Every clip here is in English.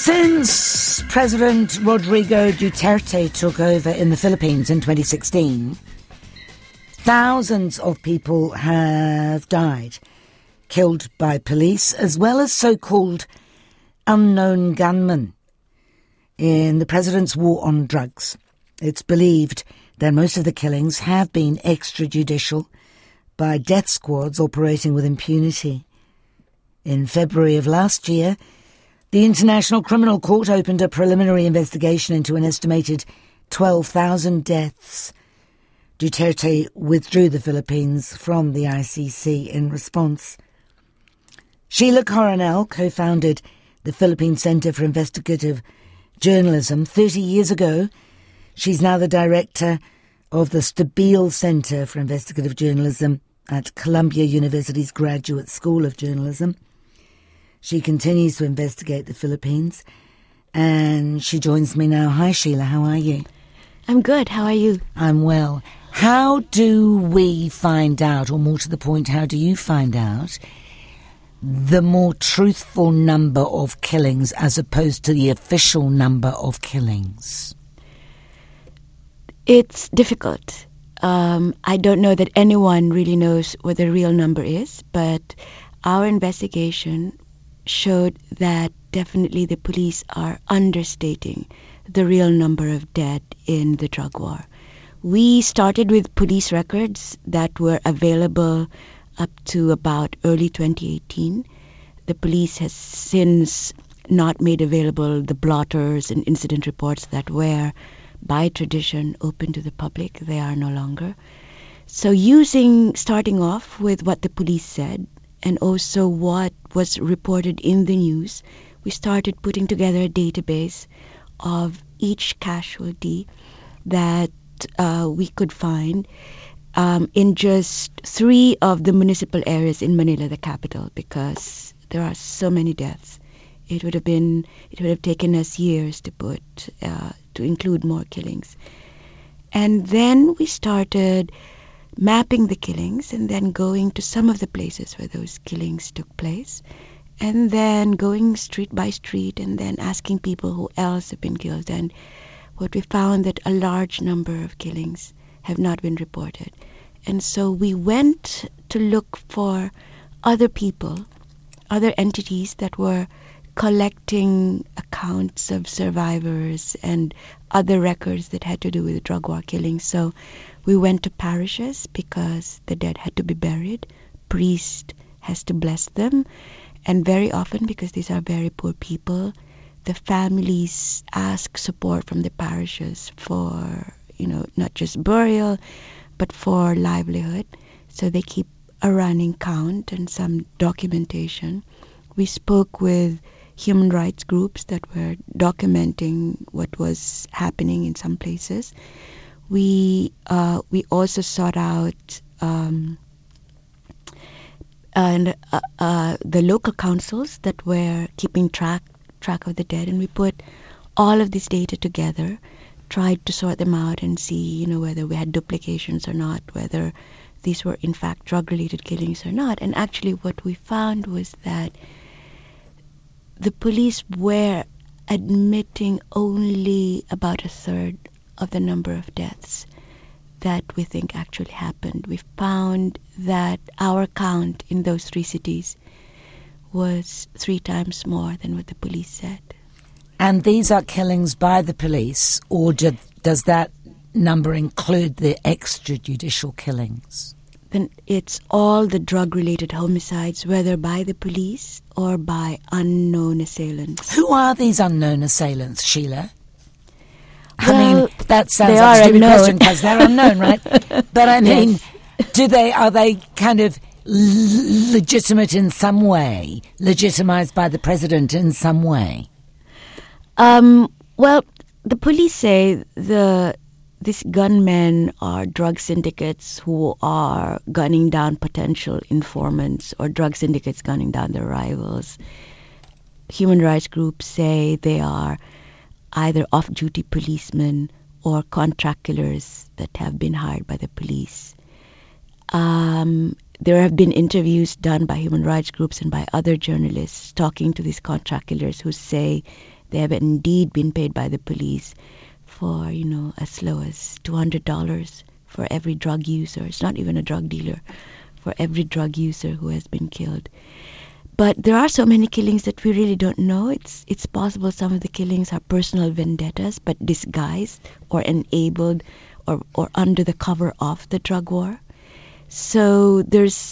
Since President Rodrigo Duterte took over in the Philippines in 2016, thousands of people have died, killed by police, as well as so-called unknown gunmen in the president's war on drugs. It's believed that most of the killings have been extrajudicial by death squads operating with impunity. In February of last year, the International Criminal Court opened a preliminary investigation into an estimated 12,000 deaths. Duterte withdrew the Philippines from the ICC in response. Sheila Coronel co-founded the Philippine Center for Investigative Journalism 30 years ago. She's now the director of the Stabile Center for Investigative Journalism at Columbia University's Graduate School of Journalism. She continues to investigate the Philippines, and she joins me now. Hi, Sheila. How are you? I'm good. How are you? I'm well. How do we find out, or more to the point, how do you find out the more truthful number of killings as opposed to the official number of killings? It's difficult. I don't know that anyone really knows what the real number is, but our investigation showed that definitely the police are understating the real number of dead in the drug war. We started with police records that were available up to about early 2018. The police has since not made available the blotters and incident reports that were, by tradition, open to the public. They are no longer. So starting off with what the police said, and also what was reported in the news, we started putting together a database of each casualty that we could find in just 3 of the municipal areas in Manila, the capital, because there are so many deaths. It would have taken us years to include more killings. And then we started mapping the killings and then going to some of the places where those killings took place, and then going street by street and then asking people who else have been killed. And what we found that a large number of killings have not been reported. And so we went to look for other people, other entities that were collecting accounts of survivors and other records that had to do with drug war killings. So we went to parishes because the dead had to be buried. Priest has to bless them. And very often, because these are very poor people, the families ask support from the parishes for, not just burial, but for livelihood. So they keep a running count and some documentation. We spoke with human rights groups that were documenting what was happening in some places. We also sought out the local councils that were keeping track of the dead, and we put all of this data together, tried to sort them out and see, whether we had duplications or not, whether these were in fact drug-related killings or not. And actually what we found was that the police were admitting only about a third of the number of deaths that we think actually happened. We found that our count in those 3 cities was 3 times more than what the police said. And these are killings by the police, or does that number include the extrajudicial killings? Then it's all the drug-related homicides, whether by the police or by unknown assailants. Who are these unknown assailants, Sheila? Well, that sounds like a stupid question because they're unknown, right? But I mean, yes. Are they kind of legitimate in some way, legitimized by the president in some way? Well, the police say these gunmen are drug syndicates who are gunning down potential informants, or drug syndicates gunning down their rivals. Human rights groups say they are either off-duty policemen or contract killers that have been hired by the police. There have been interviews done by human rights groups and by other journalists talking to these contract killers who say They have indeed been paid by the police for, as low as $200 for every drug user. It's not even a drug dealer, for every drug user who has been killed. But there are so many killings that we really don't know. It's possible some of the killings are personal vendettas, but disguised or enabled or under the cover of the drug war. So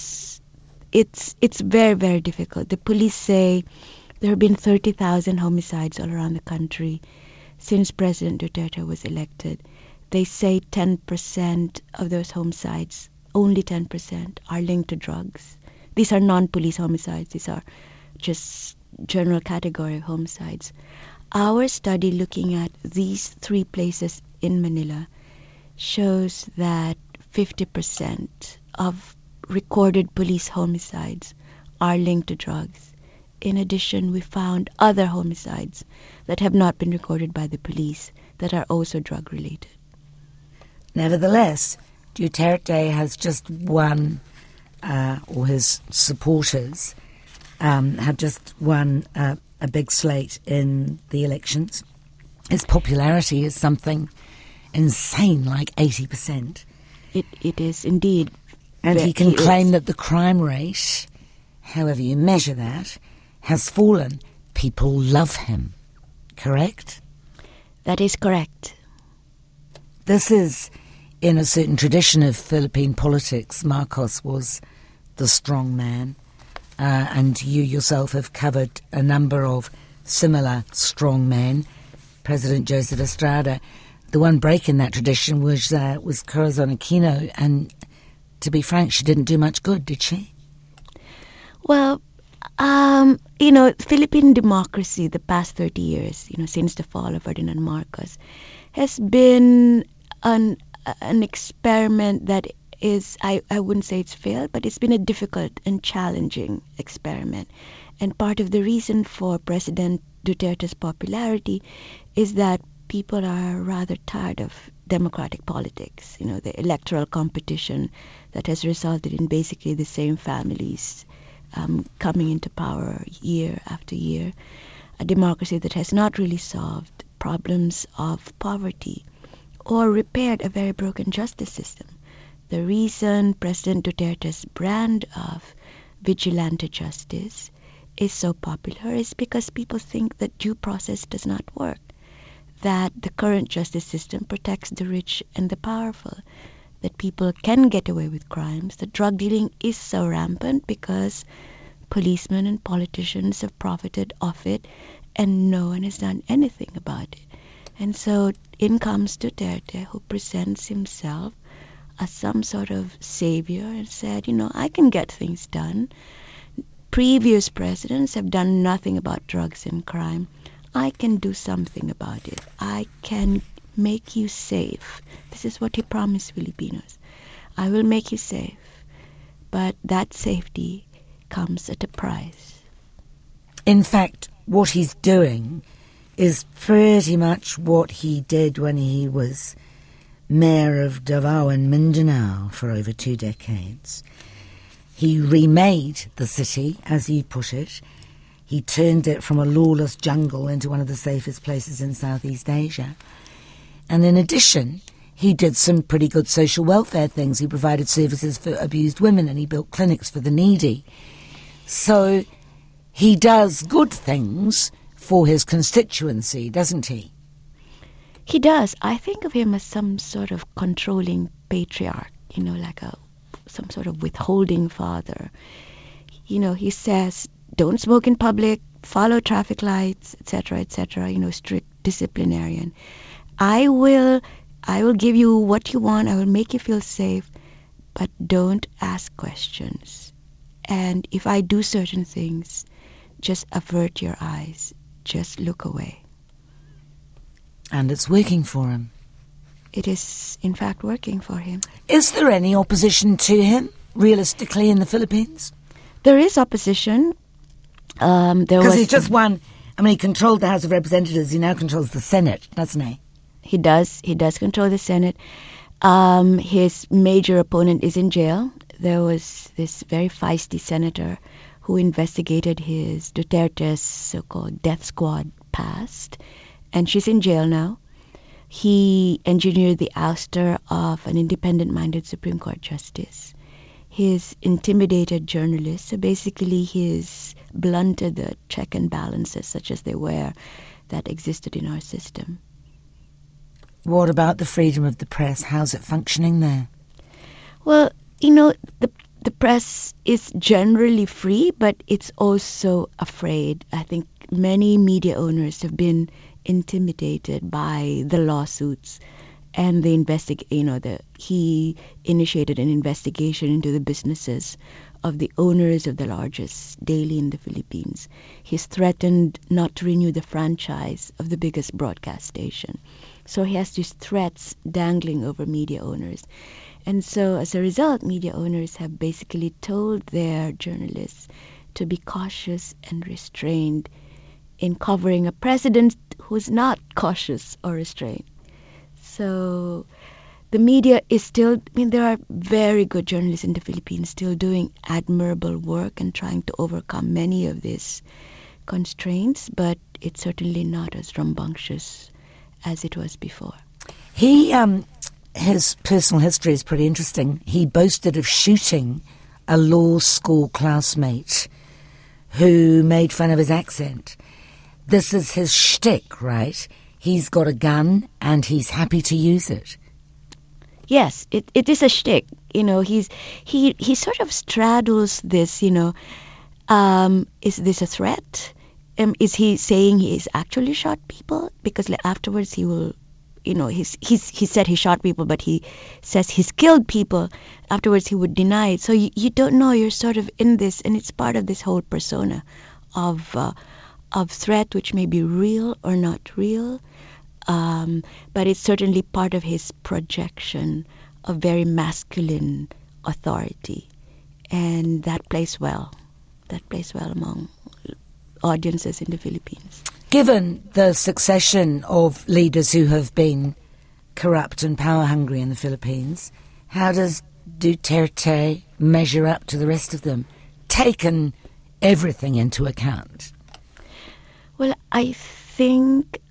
it's very, very difficult. The police say there have been 30,000 homicides all around the country since President Duterte was elected. They say 10% of those homicides, only 10%, are linked to drugs. These are non-police homicides. These are just general category of homicides. Our study looking at these 3 places in Manila shows that 50% of recorded police homicides are linked to drugs. In addition, we found other homicides that have not been recorded by the police that are also drug-related. Nevertheless, Duterte has just won, or his supporters have just won a big slate in the elections. His popularity is something insane, like 80%. It is indeed. And he can claim that the crime rate, however you measure that, has fallen. People love him. Correct? That is correct. This is in a certain tradition of Philippine politics. Marcos was the strong man, and you yourself have covered a number of similar strong men. President Joseph Estrada, the one break in that tradition was Corazon Aquino, and to be frank, she didn't do much good, did she? Well, Philippine democracy the past 30 years, since the fall of Ferdinand Marcos, has been an experiment that is, I wouldn't say it's failed, but it's been a difficult and challenging experiment. And part of the reason for President Duterte's popularity is that people are rather tired of democratic politics, the electoral competition that has resulted in basically the same families coming into power year after year, a democracy that has not really solved problems of poverty or repaired a very broken justice system. The reason President Duterte's brand of vigilante justice is so popular is because people think that due process does not work, that the current justice system protects the rich and the powerful, that people can get away with crimes, that drug dealing is so rampant because policemen and politicians have profited off it and no one has done anything about it. And so in comes Duterte, who presents himself as some sort of savior and said, I can get things done. Previous presidents have done nothing about drugs and crime. I can do something about it. I can make you safe. This is what he promised Filipinos. I will make you safe. But that safety comes at a price. In fact, what he's doing is pretty much what he did when he was mayor of Davao and Mindanao for over 2 decades. He remade the city, as he put it. He turned it from a lawless jungle into one of the safest places in Southeast Asia. And in addition, he did some pretty good social welfare things. He provided services for abused women and he built clinics for the needy. So he does good things for his constituency, doesn't he? He does. I think of him as some sort of controlling patriarch, like some sort of withholding father. He says, don't smoke in public, follow traffic lights, etc., strict disciplinarian. I will give you what you want, I will make you feel safe, but don't ask questions. And if I do certain things, just avert your eyes, just look away. And it's working for him. It is, in fact, working for him. Is there any opposition to him, realistically, in the Philippines? There is opposition. Because he just won. He controlled the House of Representatives. He now controls the Senate, doesn't he? He does. He does control the Senate. His major opponent is in jail. There was this very feisty senator who investigated his Duterte's so-called death squad passed, and she's in jail now. He engineered the ouster of an independent-minded Supreme Court justice. He's intimidated journalists, so basically he's blunted the check and balances, such as they were, that existed in our system. What about the freedom of the press? How's it functioning there? Well, the press is generally free, but it's also afraid. I think many media owners have been intimidated by the lawsuits and he initiated an investigation into the businesses of the owners of the largest daily in the Philippines. He's threatened not to renew the franchise of the biggest broadcast station. So he has these threats dangling over media owners. And so as a result, media owners have basically told their journalists to be cautious and restrained in covering a president who's not cautious or restrained. So the media is still, there are very good journalists in the Philippines still doing admirable work and trying to overcome many of these constraints, but it's certainly not as rambunctious as it was before. His personal history is pretty interesting. He boasted of shooting a law school classmate who made fun of his accent. This is his shtick, right? He's got a gun and he's happy to use it. Yes, it is a shtick. He sort of straddles this, is this a threat? Is he saying he's actually shot people? Because afterwards he will, he said he shot people, but he says he's killed people. Afterwards he would deny it. So you don't know. You're sort of in this, and it's part of this whole persona of threat, which may be real or not real. But it's certainly part of his projection of very masculine authority. And that plays well. That plays well among audiences in the Philippines. Given the succession of leaders who have been corrupt and power-hungry in the Philippines, how does Duterte measure up to the rest of them, taken everything into account? Well, I think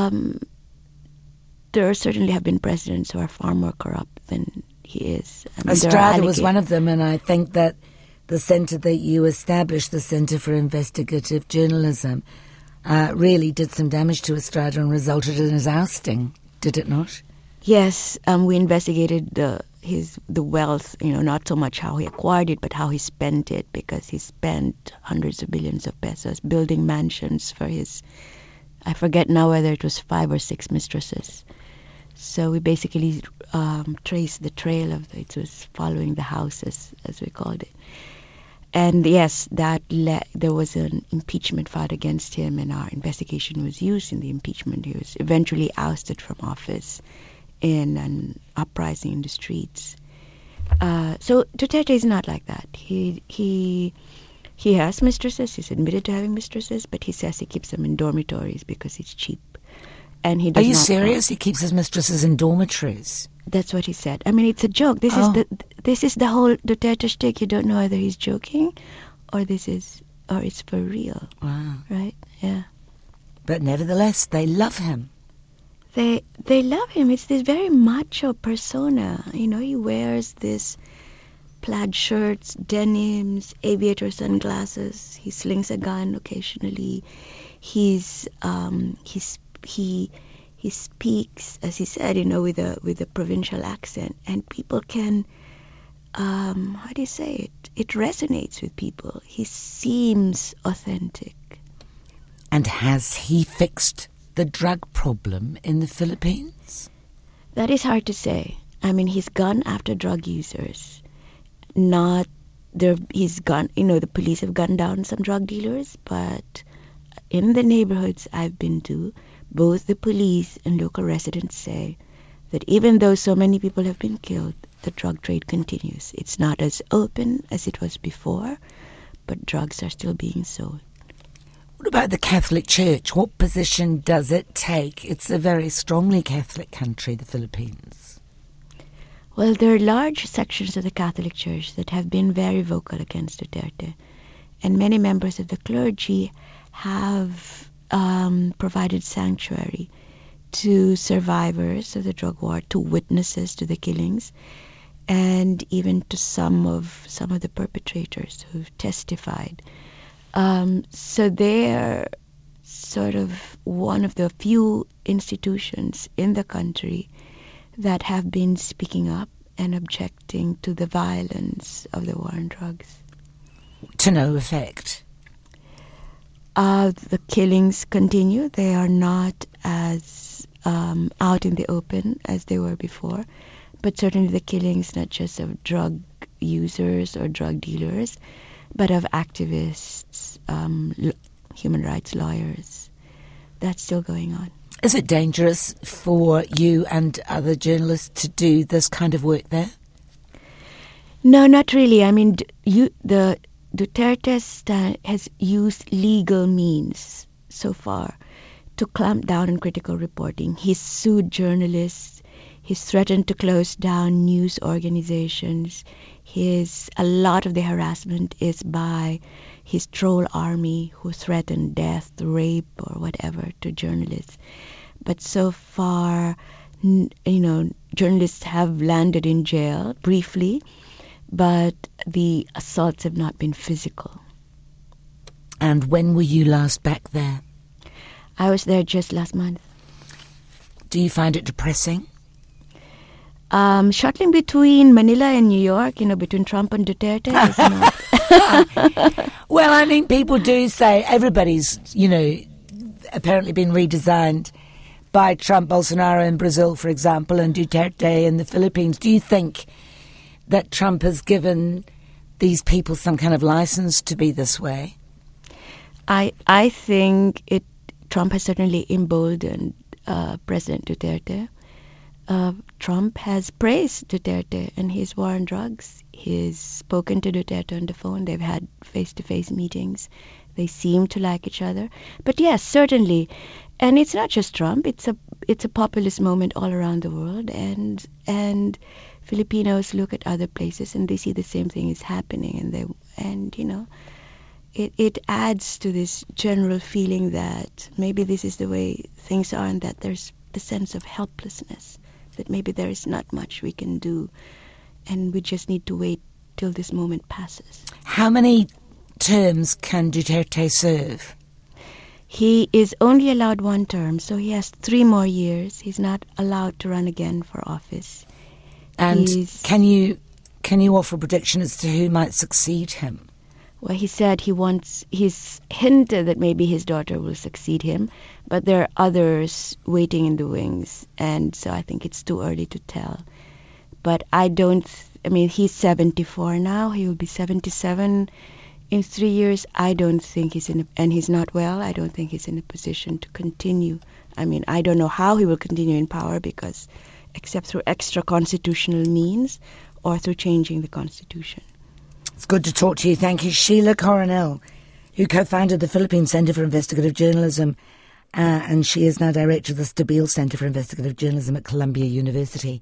there certainly have been presidents who are far more corrupt than he is. Estrada was one of them, and I think that the centre that you established, the Centre for Investigative Journalism, really did some damage to Estrada and resulted in his ousting, did it not? Yes, we investigated the wealth, not so much how he acquired it, but how he spent it, because he spent hundreds of billions of pesos building mansions for his, I forget now whether it was 5 or 6 mistresses. So we basically traced the trail of it was following the houses, as we called it. And yes, there was an impeachment filed against him, and our investigation was used in the impeachment. He was eventually ousted from office in an uprising in the streets. So Duterte is not like that. He has mistresses. He's admitted to having mistresses, but he says he keeps them in dormitories because it's cheap. And he does. Are you serious? He keeps his mistresses in dormitories? That's what he said. I mean, it's a joke. This is the whole Duterte shtick. You don't know whether he's joking or it's for real. Wow. Right? Yeah. But nevertheless, they love him. They love him. It's this very macho persona. He wears this plaid shirts, denims, aviator sunglasses. He slings a gun occasionally. He speaks, as he said, with a provincial accent, and people can, how do you say it? It resonates with people. He seems authentic. And has he fixed the drug problem in the Philippines? That is hard to say. I mean, he's gone after drug users. The police have gunned down some drug dealers, but in the neighborhoods I've been to, both the police and local residents say that even though so many people have been killed, the drug trade continues. It's not as open as it was before, but drugs are still being sold. What about the Catholic Church? What position does it take? It's a very strongly Catholic country, the Philippines. Well, there are large sections of the Catholic Church that have been very vocal against Duterte, and many members of the clergy have provided sanctuary to survivors of the drug war, to witnesses to the killings, and even to some of the perpetrators who've testified. So they're sort of one of the few institutions in the country that have been speaking up and objecting to the violence of the war on drugs. To no effect. The killings continue. They are not as out in the open as they were before, but certainly the killings not just of drug users or drug dealers, but of activists, human rights lawyers. That's still going on. Is it dangerous for you and other journalists to do this kind of work there? No, not really. I mean, the Duterte has used legal means so far to clamp down on critical reporting. He's sued journalists. He's threatened to close down news organizations. A lot of the harassment is by his troll army who threaten death, rape, or whatever to journalists. But so far, journalists have landed in jail briefly, but the assaults have not been physical. And when were you last back there? I was there just last month. Do you find it depressing? Shuttling between Manila and New York, between Trump and Duterte is not. Well, I mean, people do say everybody's, apparently been redesigned by Trump, Bolsonaro in Brazil, for example, and Duterte in the Philippines. Do you think that Trump has given these people some kind of license to be this way? I think Trump has certainly emboldened President Duterte. Trump has praised Duterte and his war on drugs. He's spoken to Duterte on the phone. They've had face-to-face meetings. They seem to like each other. But yes, certainly. And it's not just Trump. It's a populist moment all around the world. And Filipinos look at other places and they see the same thing is happening. It adds to this general feeling that maybe this is the way things are and that there's the sense of helplessness. That maybe there is not much we can do and we just need to wait till this moment passes. How many terms can Duterte serve? He is only allowed one term, so he has 3 more years. He's not allowed to run again for office. And can you offer a prediction as to who might succeed him? Well, he said he's hinted that maybe his daughter will succeed him, but there are others waiting in the wings, and so I think it's too early to tell. But he's 74 now, he will be 77 in 3 years. I don't think and he's not well, I don't think he's in a position to continue. I don't know how he will continue in power because except through extra constitutional means or through changing the constitution. It's good to talk to you. Thank you. Sheila Coronel, who co-founded the Philippine Center for Investigative Journalism, and she is now director of the Stabile Center for Investigative Journalism at Columbia University.